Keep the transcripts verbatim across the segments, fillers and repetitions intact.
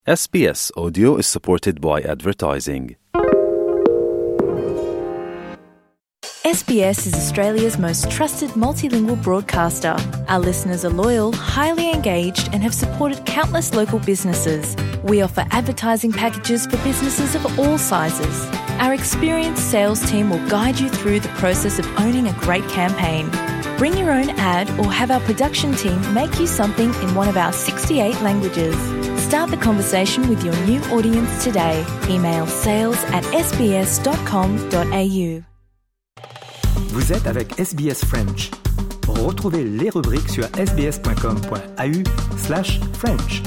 S B S Audio is supported by advertising. S B S is Australia's most trusted multilingual broadcaster. Our listeners are loyal, highly engaged, and have supported countless local businesses. We offer advertising packages for businesses of all sizes. Our experienced sales team will guide you through the process of owning a great campaign. Bring your own ad or have our production team make you something in one of our sixty-eight languages. Start the conversation with your new audience today. Email sales at s b s dot com dot a u. Vous êtes avec S B S French. Retrouvez les rubriques sur s b s dot com dot a u slash French.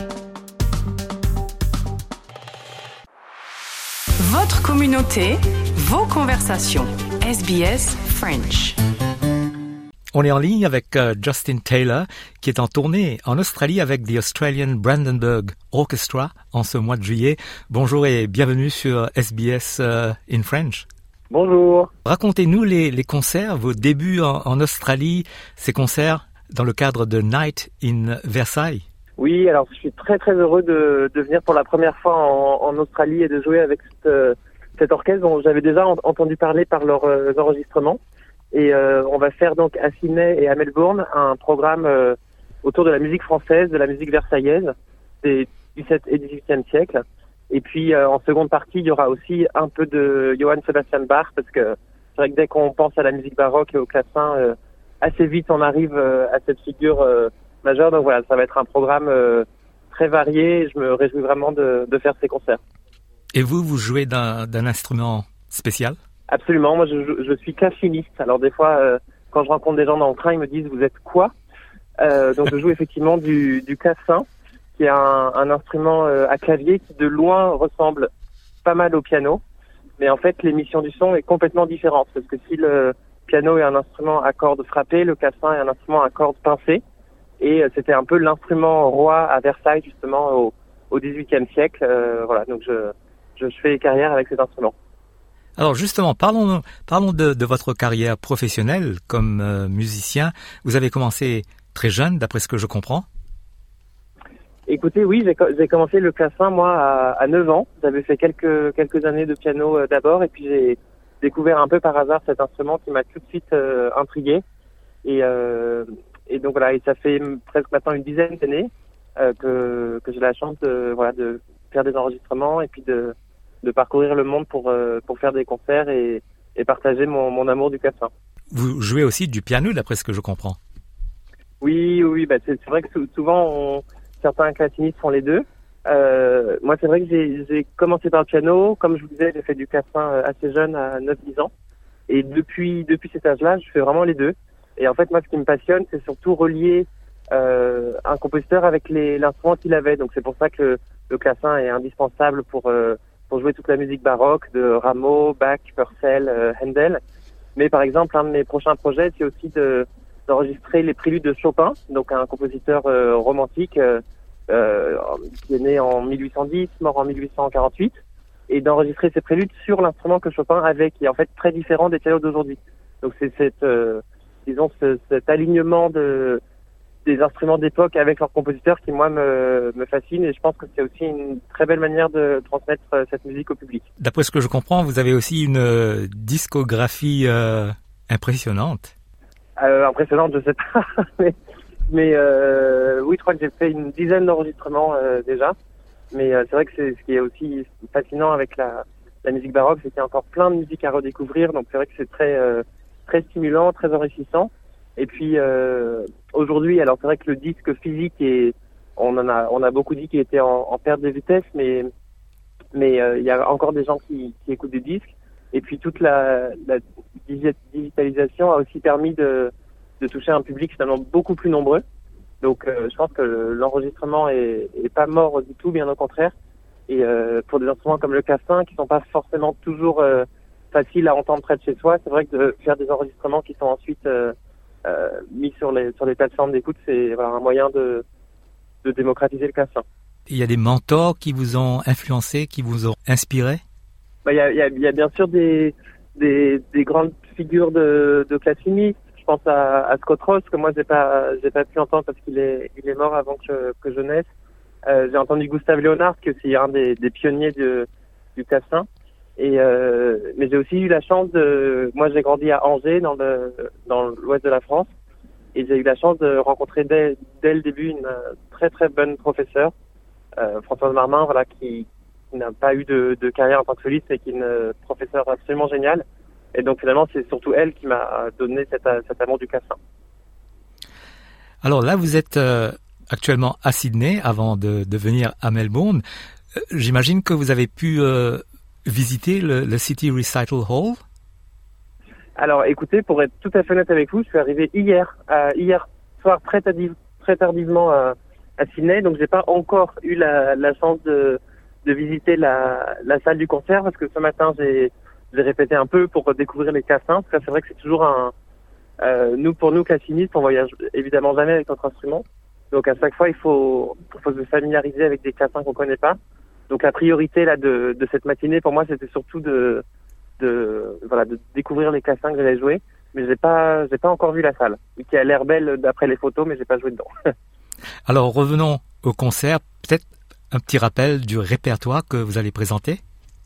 Votre communauté, vos conversations. S B S French. On est en ligne avec uh, Justin Taylor, qui est en tournée en Australie avec The Australian Brandenburg Orchestra en ce mois de juillet. Bonjour et bienvenue sur S B S uh, in French. Bonjour. Racontez-nous les, les concerts, vos débuts en, en Australie, ces concerts dans le cadre de Night in Versailles. Oui, alors je suis très très heureux de, de venir pour la première fois en, en Australie et de jouer avec cette, euh, cet orchestre dont j'avais déjà en, entendu parler par leurs euh, enregistrements. Et euh, on va faire donc à Sydney et à Melbourne un programme euh, autour de la musique française, de la musique versaillaise des dix-septième et dix-huitième siècle. Et puis euh, en seconde partie, il y aura aussi un peu de Johann Sebastian Bach, parce que c'est vrai que dès qu'on pense à la musique baroque et au clavecin, euh, assez vite on arrive euh, à cette figure euh, majeure. Donc voilà, ça va être un programme euh, très varié et je me réjouis vraiment de, de faire ces concerts. Et vous, vous jouez d'un, d'un instrument spécial ? Absolument, moi je, je suis claveciniste. Alors des fois, euh, quand je rencontre des gens dans le train, ils me disent « vous êtes quoi ?» euh, Donc je joue effectivement du, du clavecin, qui est un, un instrument euh, à clavier qui de loin ressemble pas mal au piano. Mais en fait, l'émission du son est complètement différente, parce que si le piano est un instrument à cordes frappées, le clavecin est un instrument à cordes pincées. Et euh, c'était un peu l'instrument roi à Versailles, justement, au, au dix-huitième siècle. Euh, voilà, donc je, je fais carrière avec cet instrument. Alors justement, parlons, parlons de, de votre carrière professionnelle comme euh, musicien. Vous avez commencé très jeune, d'après ce que je comprends. Écoutez, oui, j'ai, j'ai commencé le clavecin, moi, à, à neuf ans. J'avais fait quelques, quelques années de piano euh, d'abord, et puis j'ai découvert un peu par hasard cet instrument qui m'a tout de suite euh, intrigué. Et, euh, et donc voilà, et ça fait presque maintenant une dizaine d'années euh, que, que j'ai la chance de, voilà, de faire des enregistrements et puis de... de parcourir le monde pour euh, pour faire des concerts et, et partager mon, mon amour du clavecin. Vous jouez aussi du piano, d'après ce que je comprends. Oui, oui, bah c'est, c'est vrai que souvent on, certains clavecinistes font les deux. Euh, moi, c'est vrai que j'ai, j'ai commencé par le piano. Comme je vous disais, j'ai fait du clavecin assez jeune, à neuf dix ans. Et depuis depuis cet âge-là, je fais vraiment les deux. Et en fait, moi, ce qui me passionne, c'est surtout relier euh, un compositeur avec les, l'instrument qu'il avait. Donc, c'est pour ça que le, le clavecin est indispensable pour euh, pour jouer toute la musique baroque de Rameau, Bach, Purcell, euh, Handel. Mais par exemple, un de mes prochains projets, c'est aussi de, d'enregistrer les préludes de Chopin, donc un compositeur euh, romantique euh, euh, qui est né en mille huit cent dix, mort en mille huit cent quarante-huit, et d'enregistrer ces préludes sur l'instrument que Chopin avait, qui est en fait très différent des pianos d'aujourd'hui. Donc c'est cette, euh, disons, ce, cet alignement de des instruments d'époque avec leurs compositeurs qui, moi, me, me fascine, et je pense que c'est aussi une très belle manière de transmettre cette musique au public. D'après ce que je comprends, vous avez aussi une euh, discographie euh, impressionnante. Euh, impressionnante, je sais pas, mais, mais euh, oui, je crois que j'ai fait une dizaine d'enregistrements euh, déjà, mais euh, c'est vrai que c'est ce qui est aussi fascinant avec la, la musique baroque, c'est qu'il y a encore plein de musique à redécouvrir, donc c'est vrai que c'est très, euh, très stimulant, très enrichissant. Et puis euh, aujourd'hui, alors c'est vrai que le disque physique est, on en a, on a beaucoup dit qu'il était en, en perte de vitesse, mais mais euh, il y a encore des gens qui, qui écoutent des disques. Et puis toute la, la digitalisation a aussi permis de, de toucher un public finalement beaucoup plus nombreux. Donc euh, je pense que l'enregistrement est, est pas mort du tout, bien au contraire. Et euh, pour des instruments comme le clavecin, qui sont pas forcément toujours euh, faciles à entendre près de chez soi, c'est vrai que de faire des enregistrements qui sont ensuite euh, Euh, mis sur les sur les plateformes d'écoute, c'est voilà, un moyen de de démocratiser le clavecin. Il y a des mentors qui vous ont influencé, qui vous ont inspiré? Bah il y a il y a, il y a bien sûr des des des grandes figures de de clavecinistes. Je pense à, à Scott Ross, que moi j'ai pas j'ai pas pu entendre parce qu'il est il est mort avant que que je naisse. Euh, j'ai entendu Gustave Léonard, qui est aussi un des, des pionniers de, du clavecin. Et euh, mais j'ai aussi eu la chance de, moi j'ai grandi à Angers, dans le dans l'ouest de la France, et j'ai eu la chance de rencontrer dès, dès le début une très très bonne professeure, euh, Françoise Marmin, voilà, qui, qui n'a pas eu de, de carrière en tant que soliste, mais qui est une professeure absolument géniale. Et donc finalement c'est surtout elle qui m'a donné cet, cet amour du clavecin. Alors là, vous êtes euh, actuellement à Sydney avant de, de venir à Melbourne. Euh, j'imagine que vous avez pu euh, visiter le, le City Recital Hall. Alors écoutez, pour être tout à fait honnête avec vous, je suis arrivé hier, euh, hier soir très, tardiv, très tardivement à, à Sydney, donc j'ai pas encore eu la, la chance de, de visiter la, la salle du concert, parce que ce matin j'ai, j'ai répété un peu pour découvrir les clavecins, parce que c'est vrai que c'est toujours un... Euh, nous, pour nous, classinistes, on voyage évidemment jamais avec notre instrument. Donc, à chaque fois, il faut, faut se familiariser avec des clavecins qu'on connaît pas. Donc, la priorité, là, de, de cette matinée, pour moi, c'était surtout de, de, voilà, de découvrir les clavecins que j'allais jouer. Mais j'ai pas, j'ai pas encore vu la salle, qui a l'air belle d'après les photos, mais j'ai pas joué dedans. Alors, revenons au concert. Peut-être un petit rappel du répertoire que vous allez présenter?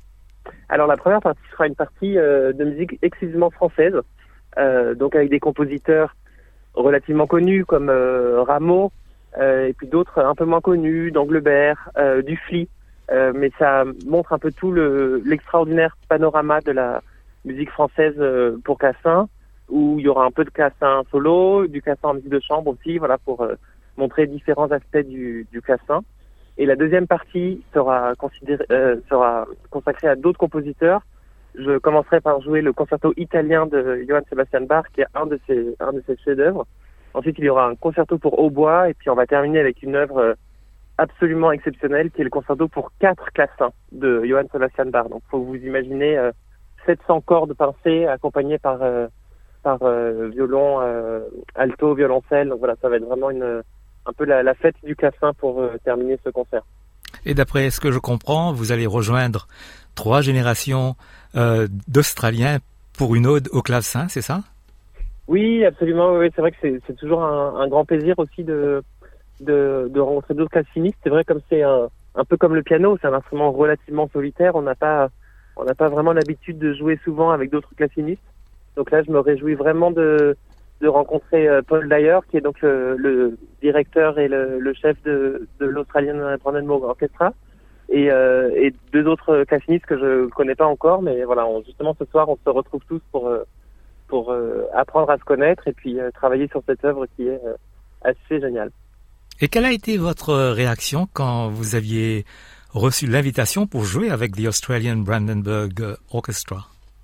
Alors, la première partie sera une partie euh, de musique exclusivement française. Euh, donc avec des compositeurs relativement connus comme euh, Rameau euh, et puis d'autres un peu moins connus, d'Anglebert, euh, Dufly, euh, mais ça montre un peu tout le, l'extraordinaire panorama de la musique française euh, pour clavecin, où il y aura un peu de clavecin solo, du clavecin en musique de chambre aussi, voilà, pour euh, montrer différents aspects du, du clavecin. Et la deuxième partie sera, considérée, euh, sera consacrée à d'autres compositeurs. Je commencerai par jouer le concerto italien de Johann Sebastian Bach, qui est un de ses, un de ses chefs-d'œuvre. Ensuite, il y aura un concerto pour hautbois, et puis on va terminer avec une œuvre absolument exceptionnelle, qui est le concerto pour quatre clavecins de Johann Sebastian Bach. Donc, faut vous imaginer euh, sept cents cordes pincées, accompagnées par euh, par euh, violon, euh, alto, violoncelle. Donc voilà, ça va être vraiment une un peu la, la fête du clavecin pour euh, terminer ce concert. Et d'après ce que je comprends, vous allez rejoindre trois générations euh, d'Australiens pour une ode au clavecin, c'est ça? Oui, absolument. Oui, c'est vrai que c'est, c'est toujours un, un grand plaisir aussi de, de, de rencontrer d'autres clavecinistes. C'est vrai, comme c'est un, un peu comme le piano, c'est un instrument relativement solitaire. On n'a pas, on n'a pas vraiment l'habitude de jouer souvent avec d'autres clavecinistes. Donc là, je me réjouis vraiment de, de rencontrer euh, Paul Dyer, qui est donc le, le directeur et le, le chef de, de l'Australian Brandenburg Orchestra. Et, euh, et deux autres clavinistes que je connais pas encore, mais voilà, on, justement ce soir on se retrouve tous pour euh, pour euh, apprendre à se connaître et puis euh, travailler sur cette œuvre qui est euh, assez géniale. Et quelle a été votre réaction quand vous aviez reçu l'invitation pour jouer avec the Australian Brandenburg Orchestra?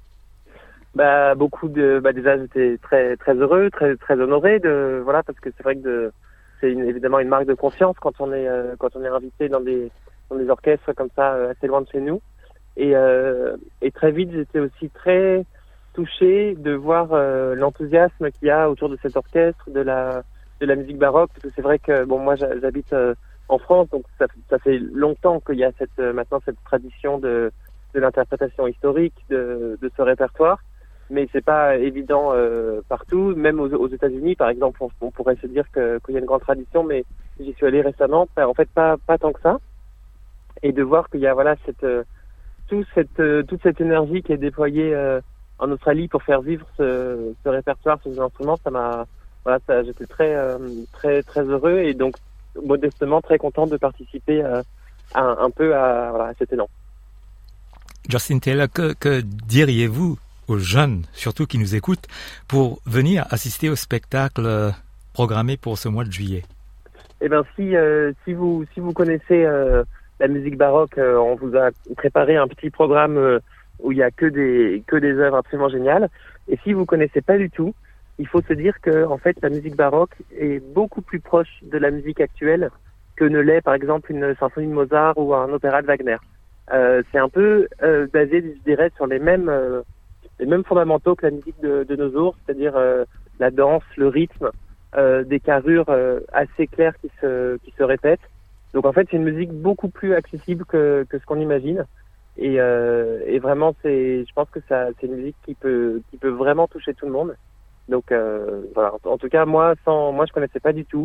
Bah beaucoup de, bah déjà j'étais très très heureux, très très honoré de voilà parce que c'est vrai que de, c'est une, évidemment une marque de confiance quand on est euh, quand on est invité dans des dans des orchestres comme ça, euh, assez loin de chez nous. Et, euh, et très vite, j'étais aussi très touché de voir euh, l'enthousiasme qu'il y a autour de cet orchestre, de la de la musique baroque. Parce que c'est vrai que bon, moi, j'habite euh, en France, donc ça, ça fait longtemps qu'il y a cette euh, maintenant cette tradition de de l'interprétation historique de de ce répertoire. Mais c'est pas évident euh, partout, même aux, aux États-Unis, par exemple, on, on pourrait se dire que qu'il y a une grande tradition, mais j'y suis allé récemment, en fait pas pas tant que ça. Et de voir qu'il y a voilà cette euh, tout cette euh, toute cette énergie qui est déployée euh, en Australie pour faire vivre ce, ce répertoire, ces instruments, ça m'a voilà, ça, j'étais très euh, très très heureux et donc modestement très content de participer euh, à, un peu à, voilà, à cet élan. Justin Taylor, que, que diriez-vous aux jeunes, surtout qui nous écoutent, pour venir assister au spectacle programmé pour ce mois de juillet? Eh bien, si euh, si vous si vous connaissez euh, la musique baroque, euh, on vous a préparé un petit programme euh, où il y a que des que des œuvres absolument géniales. Et si vous connaissez pas du tout, il faut se dire que en fait la musique baroque est beaucoup plus proche de la musique actuelle que ne l'est par exemple une symphonie de Mozart ou un opéra de Wagner. Euh, c'est un peu euh, basé, je dirais, sur les mêmes euh, les mêmes fondamentaux que la musique de, de nos jours, c'est-à-dire euh, la danse, le rythme, euh, des carrures euh, assez claires qui se qui se répètent. Donc en fait, c'est une musique beaucoup plus accessible que, que ce qu'on imagine. Et, euh, et vraiment, c'est, je pense que ça, c'est une musique qui peut, qui peut vraiment toucher tout le monde. Donc euh, voilà. En tout cas, moi, sans, moi, je connaissais pas du tout.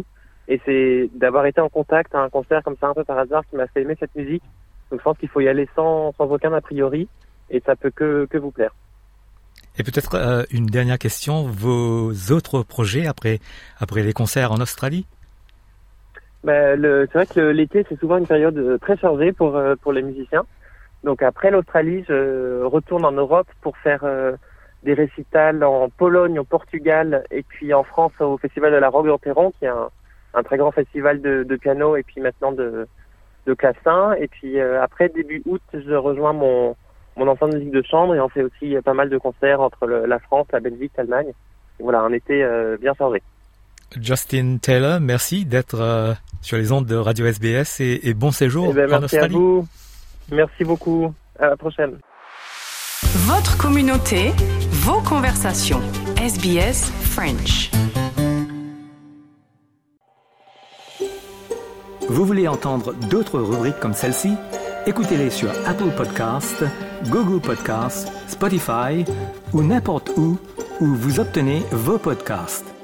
Et c'est d'avoir été en contact à un concert comme ça un peu par hasard qui m'a fait aimer cette musique. Donc je pense qu'il faut y aller sans, sans aucun a priori et ça peut que, que vous plaire. Et peut-être euh, une dernière question, vos autres projets après, après les concerts en Australie? Ben, le, c'est vrai que l'été c'est souvent une période très chargée pour, euh, pour les musiciens. Donc après l'Australie, je retourne en Europe pour faire euh, des récitals en Pologne, au Portugal et puis en France au Festival de la Roque d'Enterron qui est un, un très grand festival de, de piano et puis maintenant de, de clavecin. Et puis euh, après début août, je rejoins mon, mon ensemble de musique de chambre et on fait aussi pas mal de concerts entre le, la France, la Belgique, l'Allemagne. Et voilà, un été euh, bien chargé. Justin Taylor, merci d'être euh, sur les ondes de Radio S B S et, et bon séjour eh ben, en merci Australie. À vous. Merci beaucoup. À la prochaine. Votre communauté, vos conversations. S B S French. Vous voulez entendre d'autres rubriques comme celle-ci? Écoutez-les sur Apple Podcasts, Google Podcasts, Spotify ou n'importe où où vous obtenez vos podcasts.